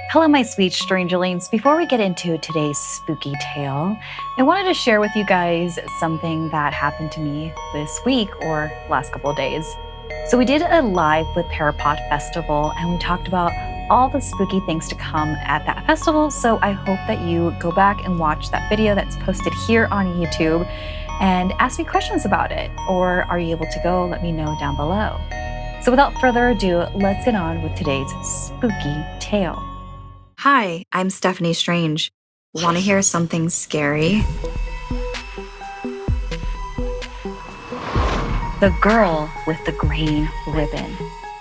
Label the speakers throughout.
Speaker 1: Hello, my sweet strangerlings. Before we get into today's spooky tale, I wanted to share with you guys something that happened to me this week or last couple of days. So we did a live with Parapod Festival and we talked about all the spooky things to come at that festival. So I hope that you go back and watch that video that's posted here on YouTube and ask me questions about it. Or are you able to go? Let me know down below. So without further ado, let's get on with today's spooky tale.
Speaker 2: Hi, I'm Stephanie Strange. Want to hear something scary?
Speaker 1: The girl with the green ribbon.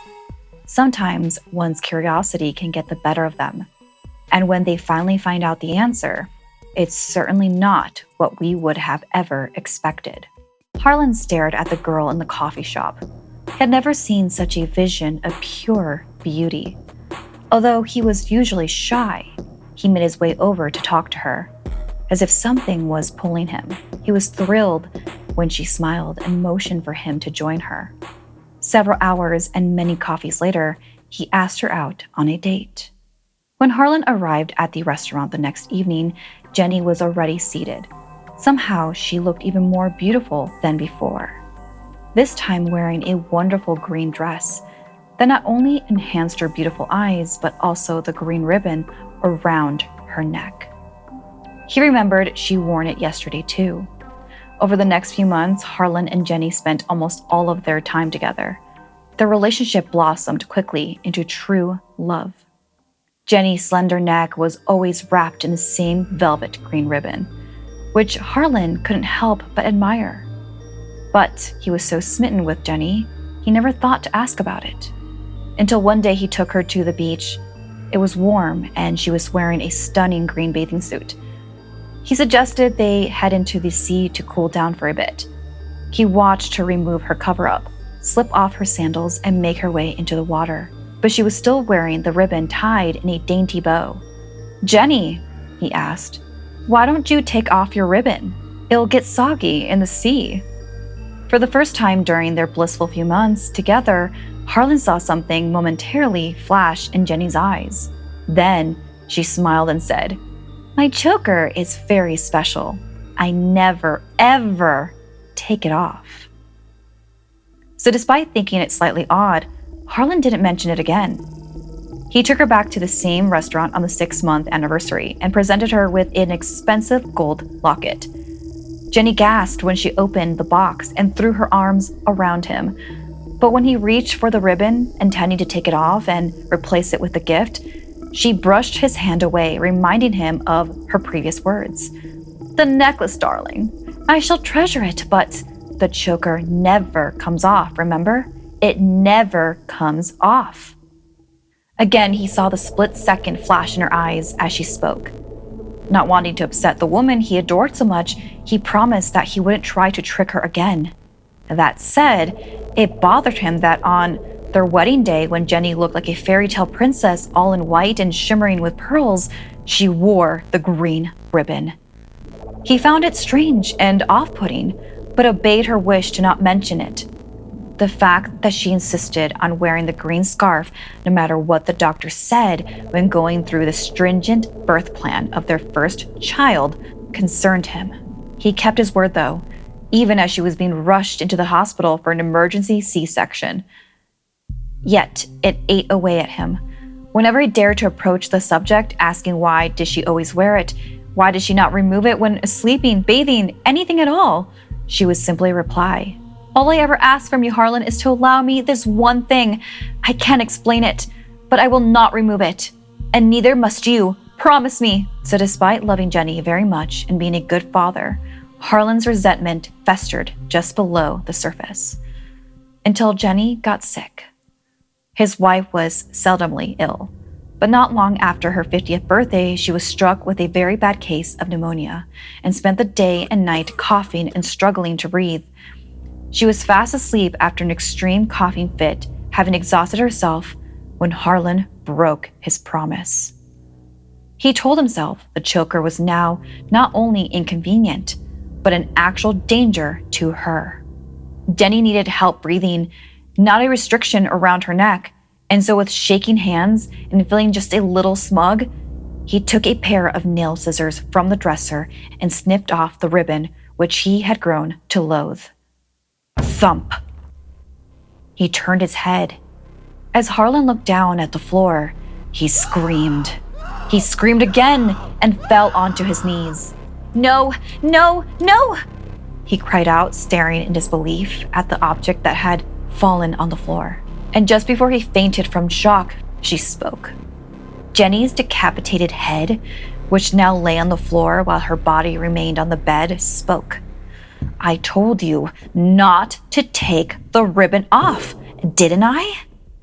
Speaker 1: Sometimes one's curiosity can get the better of them. And when they finally find out the answer, it's certainly not what we would have ever expected. Harlan stared at the girl in the coffee shop. He had never seen such a vision of pure beauty. Although he was usually shy, he made his way over to talk to her. As if something was pulling him, he was thrilled when she smiled and motioned for him to join her. Several hours and many coffees later, he asked her out on a date. When Harlan arrived at the restaurant the next evening, Jenny was already seated. Somehow, she looked even more beautiful than before. This time wearing a wonderful green dress that not only enhanced her beautiful eyes, but also the green ribbon around her neck. He remembered she worn it yesterday too. Over the next few months, Harlan and Jenny spent almost all of their time together. Their relationship blossomed quickly into true love. Jenny's slender neck was always wrapped in the same velvet green ribbon, which Harlan couldn't help but admire. But he was so smitten with Jenny, he never thought to ask about it. Until one day he took her to the beach. It was warm and she was wearing a stunning green bathing suit. He suggested they head into the sea to cool down for a bit. He watched her remove her cover-up, slip off her sandals, and make her way into the water. But she was still wearing the ribbon tied in a dainty bow. "Jenny," he asked, "why don't you take off your ribbon? It'll get soggy in the sea." For the first time during their blissful few months together, Harlan saw something momentarily flash in Jenny's eyes. Then she smiled and said, "My choker is very special. I never, ever take it off." So despite thinking it slightly odd, Harlan didn't mention it again. He took her back to the same restaurant on the 6-month anniversary and presented her with an expensive gold locket. Jenny gasped when she opened the box and threw her arms around him. But when he reached for the ribbon, intending to take it off and replace it with the gift, she brushed his hand away, reminding him of her previous words. "The necklace, darling. I shall treasure it, but the choker never comes off, remember? It never comes off." Again, he saw the split-second flash in her eyes as she spoke. Not wanting to upset the woman he adored so much, he promised that he wouldn't try to trick her again. That said, it bothered him that on their wedding day, when Jenny looked like a fairy tale princess all in white and shimmering with pearls, she wore the green ribbon. He found it strange and off-putting, but obeyed her wish to not mention it. The fact that she insisted on wearing the green scarf no matter what the doctor said when going through the stringent birth plan of their first child concerned him. He kept his word though, even as she was being rushed into the hospital for an emergency C-section. Yet, it ate away at him. Whenever he dared to approach the subject, asking why did she always wear it, why did she not remove it when sleeping, bathing, anything at all, she would simply reply, "All I ever ask from you, Harlan, is to allow me this one thing. I can't explain it, but I will not remove it. And neither must you. Promise me." So despite loving Jenny very much and being a good father, Harlan's resentment festered just below the surface. Until Jenny got sick. His wife was seldomly ill, but not long after her 50th birthday, she was struck with a very bad case of pneumonia and spent the day and night coughing and struggling to breathe. She was fast asleep after an extreme coughing fit, having exhausted herself when Harlan broke his promise. He told himself the choker was now not only inconvenient, but an actual danger to her. Jenny needed help breathing, not a restriction around her neck, And so, with shaking hands and feeling just a little smug, he took a pair of nail scissors from the dresser and snipped off the ribbon which he had grown to loathe. Thump! He turned his head. As Harlan looked down at the floor, he screamed. He screamed again and fell onto his knees. No, no, no! He cried out, staring in disbelief at the object that had fallen on the floor. And just before he fainted from shock, she spoke. Jenny's decapitated head, which now lay on the floor while her body remained on the bed, spoke. I told you not to take the ribbon off, didn't I?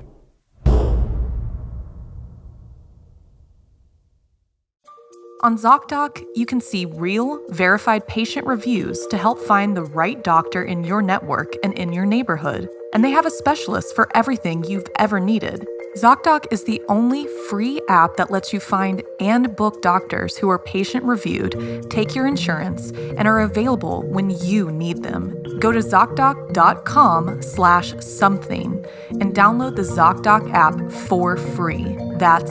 Speaker 3: On ZocDoc, you can see real, verified patient reviews to help find the right doctor in your network and in your neighborhood. And they have a specialist for everything you've ever needed. ZocDoc is the only free app that lets you find and book doctors who are patient-reviewed, take your insurance, and are available when you need them. Go to ZocDoc.com/something and download the ZocDoc app for free. That's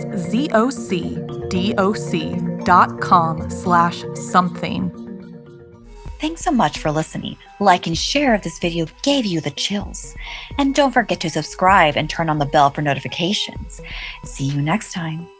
Speaker 3: ZocDoc.com/something.
Speaker 1: Thanks so much for listening. Like and share if this video gave you the chills. And don't forget to subscribe and turn on the bell for notifications. See you next time.